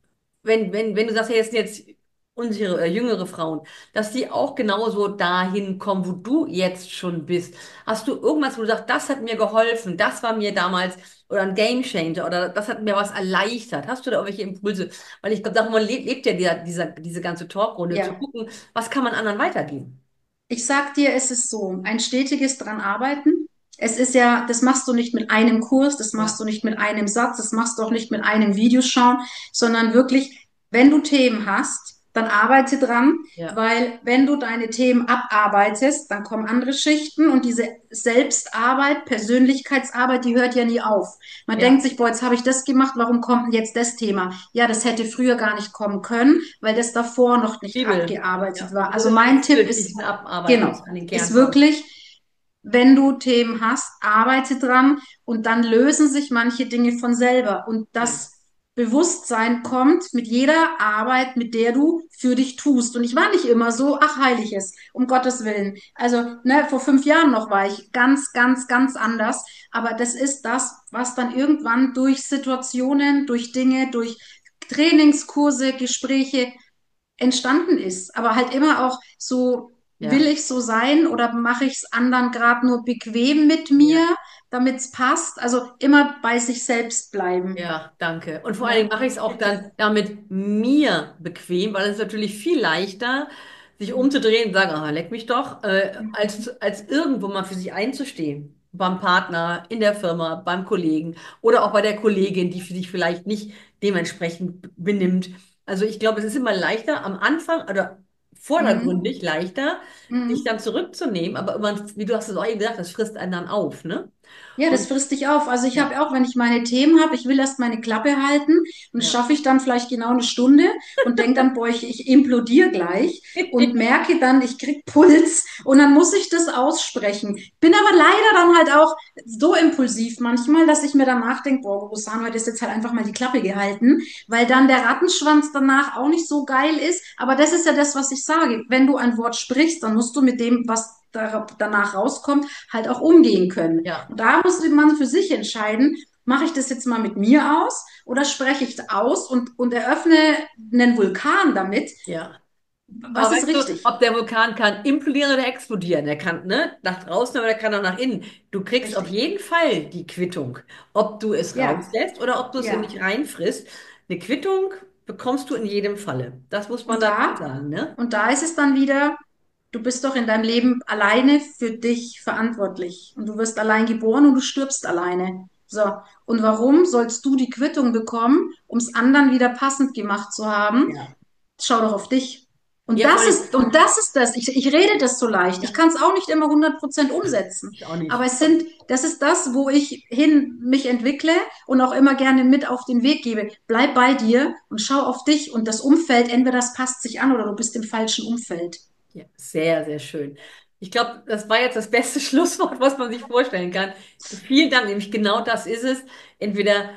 [SPEAKER 1] wenn du sagst, ja, jetzt unsere jüngere Frauen, dass die auch genauso dahin kommen, wo du jetzt schon bist? Hast du irgendwas, wo du sagst, das hat mir geholfen, das war mir damals oder ein Gamechanger oder das hat mir was erleichtert? Hast du da irgendwelche Impulse? Weil ich glaube, davon lebt ja diese ganze Talkrunde, zu
[SPEAKER 2] Ja.
[SPEAKER 1] gucken, was kann man anderen weitergeben?
[SPEAKER 2] Ich sag dir, es ist so, ein stetiges dran arbeiten. Es ist ja, das machst du nicht mit einem Kurs, das machst
[SPEAKER 1] Ja,
[SPEAKER 2] du nicht mit einem Satz, das machst du auch nicht mit einem Video schauen, sondern wirklich, wenn du Themen hast, dann arbeite dran,
[SPEAKER 1] ja,
[SPEAKER 2] weil wenn du deine Themen abarbeitest, dann kommen andere Schichten und diese Selbstarbeit, Persönlichkeitsarbeit, die hört ja nie auf. Man denkt
[SPEAKER 1] ja.
[SPEAKER 2] sich, boah, jetzt habe ich das gemacht, warum kommt denn jetzt das Thema? Ja, das hätte früher gar nicht kommen können, weil das davor noch nicht
[SPEAKER 1] Zwiebel.
[SPEAKER 2] abgearbeitet
[SPEAKER 1] Ja,
[SPEAKER 2] war.
[SPEAKER 1] man muss
[SPEAKER 2] Also
[SPEAKER 1] immer die
[SPEAKER 2] mein Tipp ist,
[SPEAKER 1] Zwiebelschichten abarbeiten,
[SPEAKER 2] genau,
[SPEAKER 1] bis an den
[SPEAKER 2] ist
[SPEAKER 1] Kern kommt.
[SPEAKER 2] wirklich, wenn du Themen hast, arbeite dran und dann lösen sich manche Dinge von selber. Und
[SPEAKER 1] Ja.
[SPEAKER 2] das Bewusstsein kommt mit jeder Arbeit, mit der du für dich tust. Und ich war nicht immer so, ach heiliges, um Gottes Willen. Also, ne, vor 5 Jahren noch war ich ganz, ganz, ganz anders. Aber das ist das, was dann irgendwann durch Situationen, durch Dinge, durch Trainingskurse, Gespräche entstanden ist. Aber halt immer auch so, will
[SPEAKER 1] Ja.
[SPEAKER 2] ich so sein oder mache ich es anderen gerade nur bequem mit mir,
[SPEAKER 1] Ja.
[SPEAKER 2] damit es passt? Also immer bei sich selbst bleiben.
[SPEAKER 1] Ja, danke. Und vor allen Dingen
[SPEAKER 2] Ne?
[SPEAKER 1] mache ich es auch
[SPEAKER 2] Bitte.
[SPEAKER 1] dann damit mir bequem, weil es ist natürlich viel leichter, sich umzudrehen und sagen, ah, leck mich doch, als irgendwo mal für sich einzustehen. Beim Partner, in der Firma, beim Kollegen oder auch bei der Kollegin, die für sich vielleicht nicht dementsprechend benimmt. Also ich glaube, es ist immer leichter am Anfang oder
[SPEAKER 2] Mhm.
[SPEAKER 1] vordergründig leichter, sich
[SPEAKER 2] Mhm.
[SPEAKER 1] dann zurückzunehmen, aber immer, wie du hast es auch eben gesagt, das frisst einen dann auf, ne?
[SPEAKER 2] Ja, das
[SPEAKER 1] Und
[SPEAKER 2] frisst dich auf. Also ich
[SPEAKER 1] ja,
[SPEAKER 2] habe auch, wenn ich meine Themen habe, ich will erst meine Klappe halten und
[SPEAKER 1] ja.
[SPEAKER 2] schaffe ich dann vielleicht genau eine Stunde und denke dann, boah, ich implodiere gleich und merke dann, ich krieg Puls und dann muss ich das aussprechen. Bin aber leider dann halt auch so impulsiv manchmal, dass ich mir danach denke, boah, Rosanne, heute ist jetzt halt einfach mal die Klappe gehalten, weil dann der Rattenschwanz danach auch nicht so geil ist. Aber das ist ja das, was ich sage. Wenn du ein Wort sprichst, dann musst du mit dem, was danach rauskommt, halt auch umgehen können.
[SPEAKER 1] Ja.
[SPEAKER 2] Und da muss man für sich entscheiden, mache ich das jetzt mal mit mir aus oder spreche ich es aus und eröffne einen Vulkan damit?
[SPEAKER 1] Ja.
[SPEAKER 2] Was
[SPEAKER 1] Aber
[SPEAKER 2] ist
[SPEAKER 1] weißt du,
[SPEAKER 2] richtig?
[SPEAKER 1] ob der Vulkan kann implodieren oder explodieren? Der kann, ne, nach draußen, aber der kann auch nach innen. Du kriegst auf
[SPEAKER 2] Richtig.
[SPEAKER 1] jeden Fall die Quittung, ob du es
[SPEAKER 2] Ja,
[SPEAKER 1] rauslässt oder ob du es in
[SPEAKER 2] ja.
[SPEAKER 1] dich reinfrisst. Eine Quittung bekommst du in jedem Falle. Das muss man
[SPEAKER 2] Und
[SPEAKER 1] dazu
[SPEAKER 2] da,
[SPEAKER 1] sagen, ne?
[SPEAKER 2] und da ist es dann wieder, du bist doch in deinem Leben alleine für dich verantwortlich. Und du wirst allein geboren und du stirbst alleine. So. Und warum sollst du die Quittung bekommen, um es anderen wieder passend gemacht zu haben?
[SPEAKER 1] Ja.
[SPEAKER 2] Schau doch auf dich. Und
[SPEAKER 1] Ja, vor
[SPEAKER 2] das
[SPEAKER 1] allem,
[SPEAKER 2] ist, und das ist das. Ich rede das so leicht. Ich
[SPEAKER 1] ja,
[SPEAKER 2] kann es auch nicht immer 100% umsetzen.
[SPEAKER 1] ich auch
[SPEAKER 2] Aber
[SPEAKER 1] nicht.
[SPEAKER 2] das ist das, wo ich hin mich entwickle und auch immer gerne mit auf den Weg gebe. Bleib bei dir und schau auf dich und das Umfeld. Entweder das passt sich an oder du bist im falschen Umfeld.
[SPEAKER 1] Ja, sehr, sehr schön. Ich glaube, das war jetzt das beste Schlusswort, was man sich vorstellen kann. Vielen Dank, nämlich genau das ist es. Entweder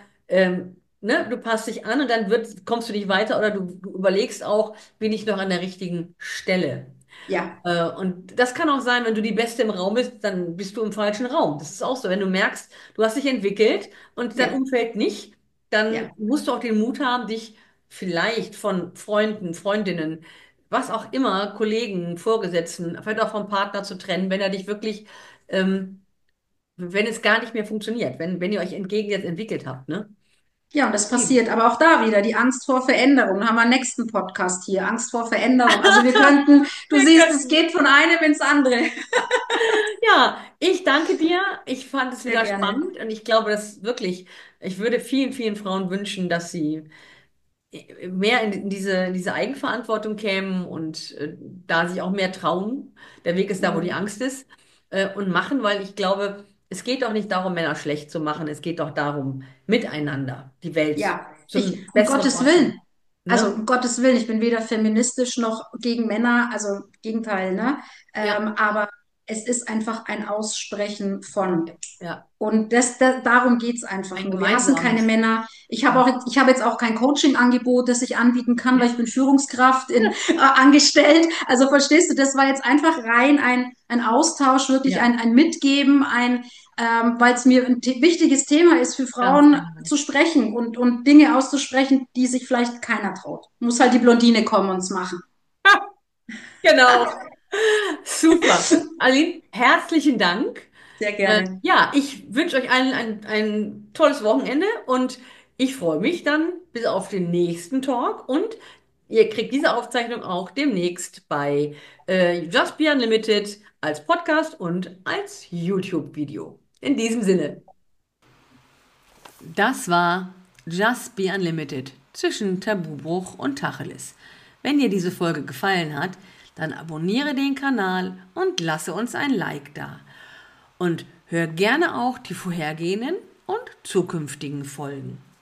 [SPEAKER 1] ne, du passt dich an und dann kommst du nicht weiter oder du überlegst auch, bin ich noch an der richtigen Stelle.
[SPEAKER 2] Ja,
[SPEAKER 1] Und das kann auch sein, wenn du die Beste im Raum bist, dann bist du im falschen Raum. Das ist auch so. Wenn du merkst, du hast dich entwickelt und dein
[SPEAKER 2] ja,
[SPEAKER 1] Umfeld nicht, dann
[SPEAKER 2] ja.
[SPEAKER 1] musst du auch den Mut haben, dich vielleicht von Freunden, Freundinnen, was auch immer, Kollegen, Vorgesetzten, vielleicht auch vom Partner zu trennen, wenn er dich wirklich, wenn es gar nicht mehr funktioniert, wenn ihr euch entgegen jetzt entwickelt habt, ne?
[SPEAKER 2] Ja, und das passiert. Aber auch da wieder die Angst vor Veränderung. Da haben wir einen nächsten Podcast hier. Angst vor Veränderung. Also wir könnten, du
[SPEAKER 1] Wir
[SPEAKER 2] siehst, es
[SPEAKER 1] könnten.
[SPEAKER 2] geht von einem ins andere.
[SPEAKER 1] Ja, ich danke dir. Ich fand es
[SPEAKER 2] Sehr
[SPEAKER 1] wieder
[SPEAKER 2] gerne.
[SPEAKER 1] spannend und ich glaube, dass wirklich, ich würde vielen, vielen Frauen wünschen, dass sie mehr in diese Eigenverantwortung kämen und da sich auch mehr trauen. Der Weg ist da, wo die
[SPEAKER 2] Mhm.
[SPEAKER 1] Angst ist, und machen, weil ich glaube, es geht doch nicht darum, Männer schlecht zu machen. Es geht doch darum, miteinander die Welt
[SPEAKER 2] Ja,
[SPEAKER 1] zum
[SPEAKER 2] um
[SPEAKER 1] besseren
[SPEAKER 2] Gottes
[SPEAKER 1] Ort zu
[SPEAKER 2] Willen.
[SPEAKER 1] machen.
[SPEAKER 2] Also
[SPEAKER 1] Ne?
[SPEAKER 2] um Gottes Willen, ich bin weder feministisch noch gegen Männer, also Gegenteil, ne?
[SPEAKER 1] Ja,
[SPEAKER 2] Aber es ist einfach ein Aussprechen von.
[SPEAKER 1] ja,
[SPEAKER 2] Und darum geht's einfach
[SPEAKER 1] ein
[SPEAKER 2] nur. Wir hassen keine
[SPEAKER 1] gemeinsames.
[SPEAKER 2] Männer. Ich habe jetzt auch kein Coaching-Angebot, das ich anbieten kann, weil ich bin Führungskraft angestellt. Also verstehst du, das war jetzt einfach rein ein Austausch, wirklich
[SPEAKER 1] Ja,
[SPEAKER 2] ein Mitgeben, weil es mir ein wichtiges Thema ist, für
[SPEAKER 1] ganz
[SPEAKER 2] Frauen
[SPEAKER 1] genau.
[SPEAKER 2] zu sprechen und Dinge auszusprechen, die sich vielleicht keiner traut. Muss halt die Blondine kommen und es machen.
[SPEAKER 1] Genau. Super. Aline, herzlichen Dank.
[SPEAKER 2] Sehr gerne.
[SPEAKER 1] Ja, ich wünsche euch allen ein tolles Wochenende und ich freue mich dann bis auf den nächsten Talk und ihr kriegt diese Aufzeichnung auch demnächst bei Just Be Unlimited als Podcast und als YouTube-Video. In diesem Sinne. Das war Just Be Unlimited zwischen Tabubruch und Tacheles. Wenn dir diese Folge gefallen hat, dann abonniere den Kanal und lasse uns ein Like da. Und hör gerne auch die vorhergehenden und zukünftigen Folgen.